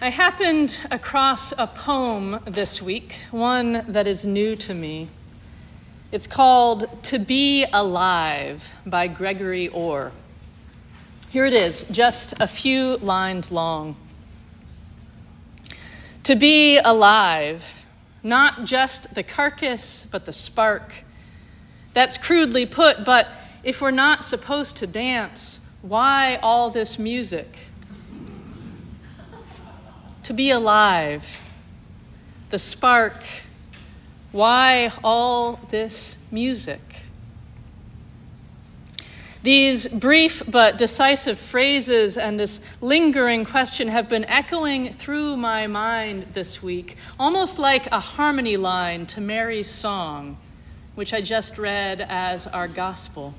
I happened across a poem this week, one that is new to me. It's called To Be Alive by Gregory Orr. Here it is, just a few lines long. To be alive, not just the carcass, but the spark. That's crudely put, but if we're not supposed to dance, why all this music? To be alive, the spark, why all this music? These brief but decisive phrases and this lingering question have been echoing through my mind this week, almost like a harmony line to Mary's song, which I just read as our gospel.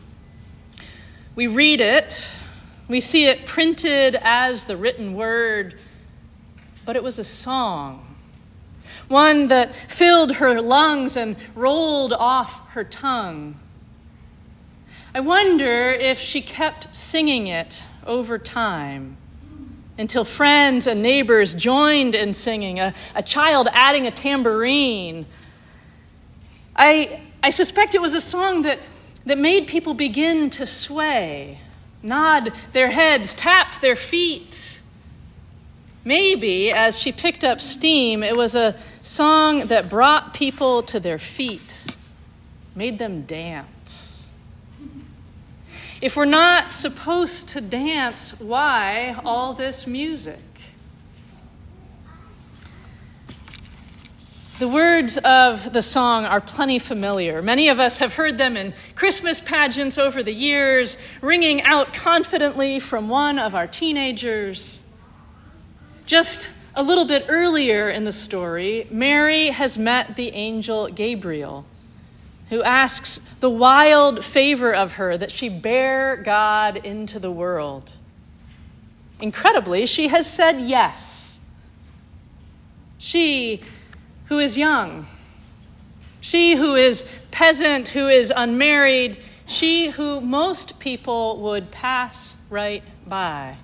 We read it, we see it printed as the written word, but it was a song, one that filled her lungs and rolled off her tongue. I wonder if she kept singing it over time until friends and neighbors joined in singing, a child adding a tambourine. I suspect it was a song that made people begin to sway, nod their heads, tap their feet. Maybe, as she picked up steam, it was a song that brought people to their feet, made them dance. If we're not supposed to dance, why all this music? The words of the song are plenty familiar. Many of us have heard them in Christmas pageants over the years, ringing out confidently from one of our teenagers. Just a little bit earlier in the story, Mary has met the angel Gabriel, who asks the wild favor of her that she bear God into the world. Incredibly, she has said yes. She who is young, she who is peasant, who is unmarried, she who most people would pass right by.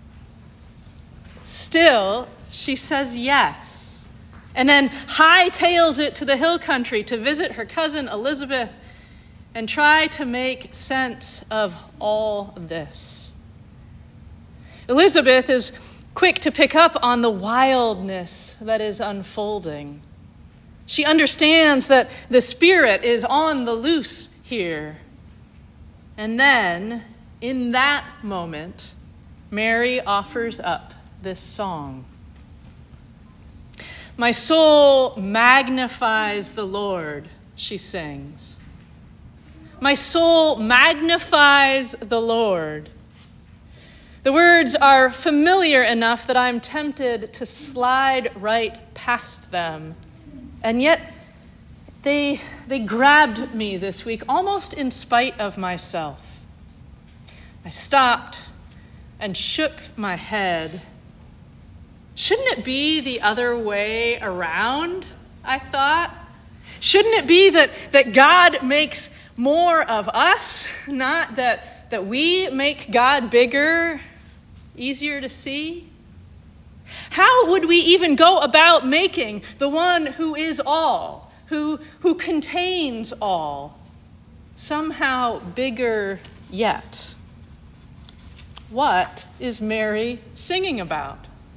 Still, she says yes, and then hightails it to the hill country to visit her cousin Elizabeth and try to make sense of all this. Elizabeth is quick to pick up on the wildness that is unfolding. She understands that the Spirit is on the loose here. And then, in that moment, Mary offers up this song. My soul magnifies the Lord, she sings. My soul magnifies the Lord. The words are familiar enough that I'm tempted to slide right past them. And yet, they grabbed me this week, almost in spite of myself. I stopped and shook my head. Shouldn't it be the other way around, I thought? Shouldn't it be that God makes more of us, not that we make God bigger, easier to see? How would we even go about making the one who is all, who contains all, somehow bigger yet? What is Mary singing about?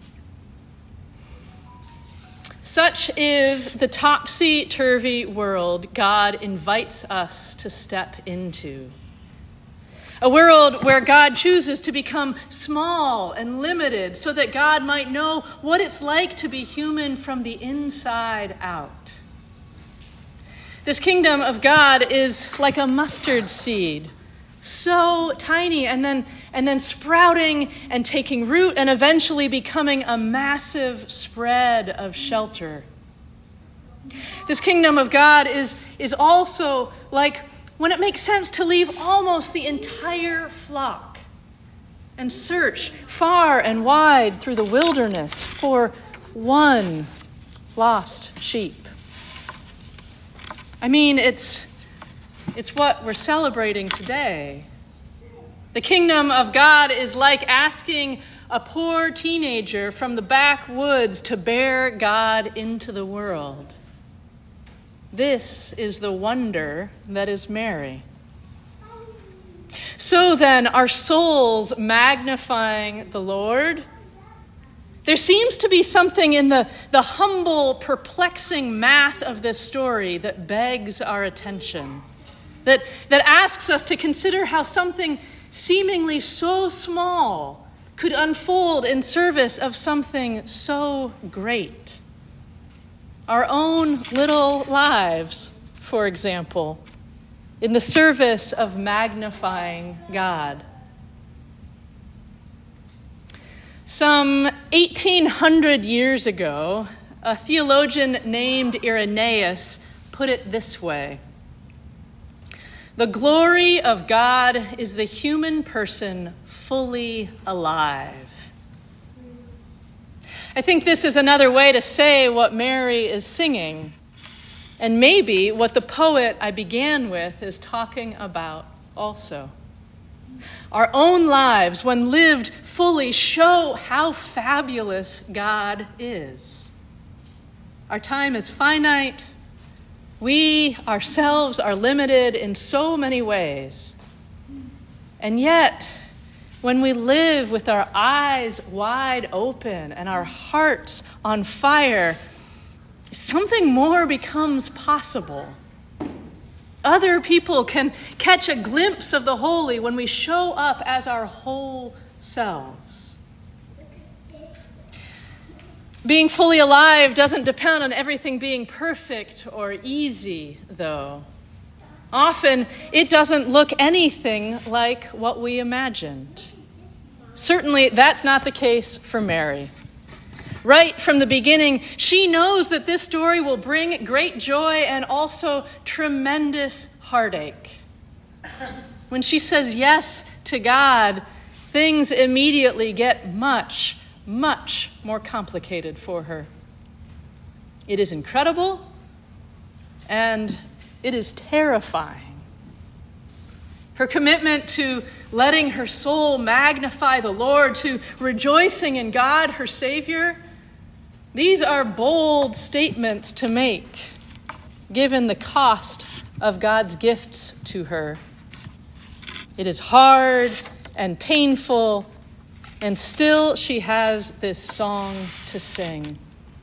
Such is the topsy-turvy world God invites us to step into. A world where God chooses to become small and limited so that God might know what it's like to be human from the inside out. This kingdom of God is like a mustard seed, so tiny and then sprouting and taking root and eventually becoming a massive spread of shelter. This kingdom of God is also like when it makes sense to leave almost the entire flock and search far and wide through the wilderness for one lost sheep. I mean, it's what we're celebrating today. The kingdom of God is like asking a poor teenager from the backwoods to bear God into the world. This is the wonder that is Mary. So then, our souls magnifying the Lord? There seems to be something in the humble, perplexing math of this story that begs our attention, that asks us to consider how something seemingly so small could unfold in service of something so great. Our own little lives, for example, in the service of magnifying God. Some 1,800 years ago, a theologian named Irenaeus put it this way: "The glory of God is the human person fully alive." I think this is another way to say what Mary is singing, and maybe what the poet I began with is talking about also. Our own lives, when lived fully, show how fabulous God is. Our time is finite. We ourselves are limited in so many ways. And yet, when we live with our eyes wide open and our hearts on fire, something more becomes possible. Other people can catch a glimpse of the holy when we show up as our whole selves. Being fully alive doesn't depend on everything being perfect or easy, though. Often, it doesn't look anything like what we imagined. Certainly, that's not the case for Mary. Right from the beginning, she knows that this story will bring great joy and also tremendous heartache. When she says yes to God, things immediately get much, much more complicated for her. It is incredible, and it is terrifying. Her commitment to letting her soul magnify the Lord, to rejoicing in God, her Savior, these are bold statements to make, given the cost of God's gifts to her. It is hard and painful, and still she has this song to sing.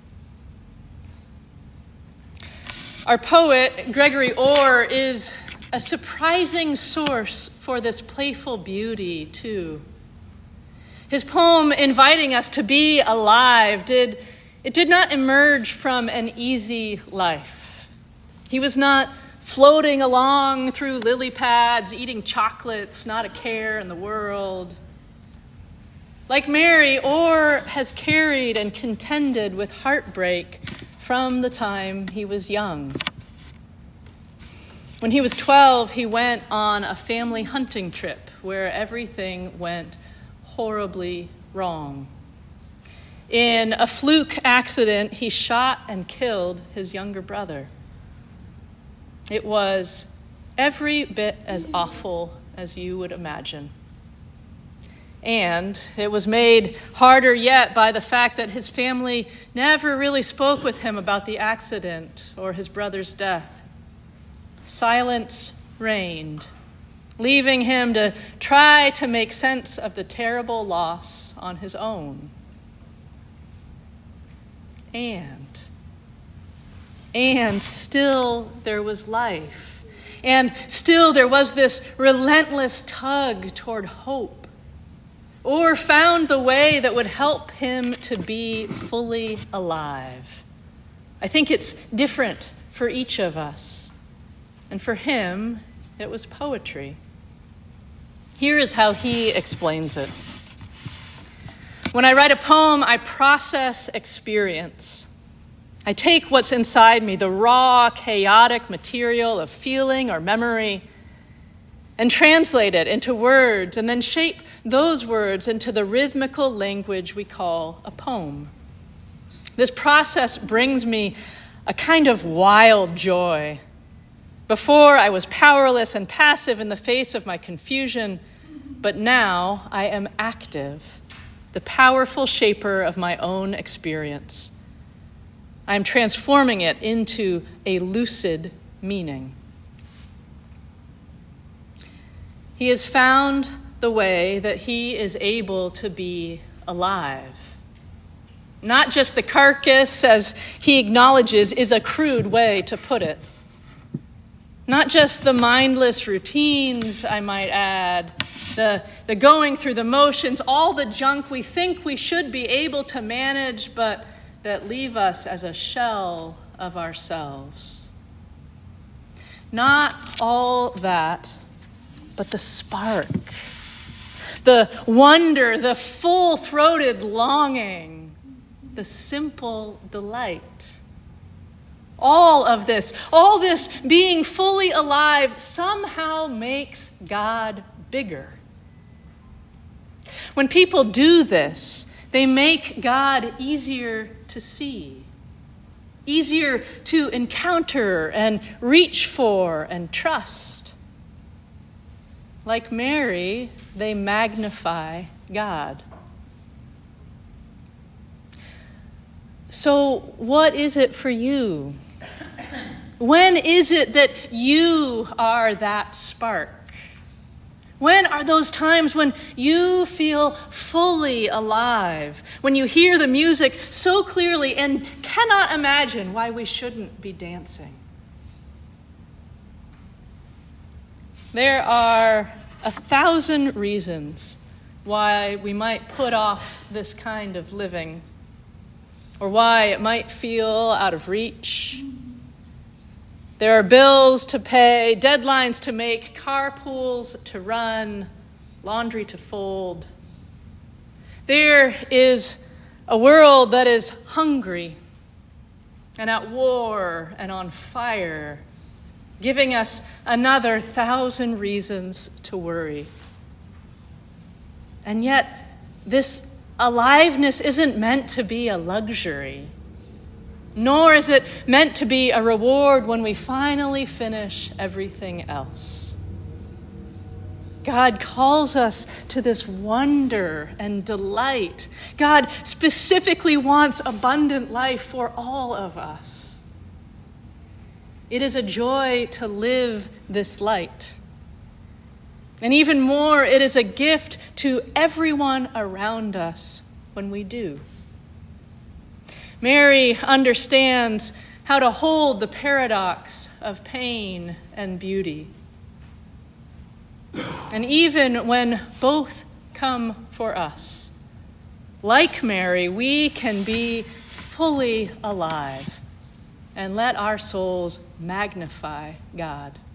Our poet, Gregory Orr, is a surprising source for this playful beauty, too. His poem, Inviting Us to Be Alive, did not emerge from an easy life. He was not floating along through lily pads, eating chocolates, not a care in the world. Like Mary, Orr has carried and contended with heartbreak from the time he was young. When he was 12, he went on a family hunting trip where everything went horribly wrong. In a fluke accident, he shot and killed his younger brother. It was every bit as awful as you would imagine. And it was made harder yet by the fact that his family never really spoke with him about the accident or his brother's death. Silence reigned, leaving him to try to make sense of the terrible loss on his own. And still there was life. And still there was this relentless tug toward hope. Or found the way that would help him to be fully alive. I think it's different for each of us. And for him, it was poetry. Here is how he explains it. When I write a poem, I process experience. I take what's inside me, the raw, chaotic material of feeling or memory, and translate it into words, and then shape those words into the rhythmical language we call a poem. This process brings me a kind of wild joy. Before, I was powerless and passive in the face of my confusion, but now I am active. the powerful shaper of my own experience. I am transforming it into a lucid meaning. He has found the way that he is able to be alive. Not just the carcass, as he acknowledges, is a crude way to put it. Not just the mindless routines, I might add, the going through the motions, all the junk we think we should be able to manage, but that leave us as a shell of ourselves. Not all that, but the spark, the wonder, the full-throated longing, the simple delight. All this being fully alive somehow makes God bigger. When people do this, they make God easier to see, easier to encounter and reach for and trust. Like Mary, they magnify God. So, what is it for you? When is it that you are that spark? When are those times when you feel fully alive? When you hear the music so clearly and cannot imagine why we shouldn't be dancing? There are 1,000 reasons why we might put off this kind of living, or why it might feel out of reach. There are bills to pay, deadlines to make, carpools to run, laundry to fold. There is a world that is hungry and at war and on fire, giving us another 1,000 reasons to worry. And yet, this aliveness isn't meant to be a luxury, nor is it meant to be a reward when we finally finish everything else. God calls us to this wonder and delight. God specifically wants abundant life for all of us. It is a joy to live this light. And even more, it is a gift to everyone around us when we do. Mary understands how to hold the paradox of pain and beauty. And even when both come for us, like Mary, we can be fully alive and let our souls magnify God.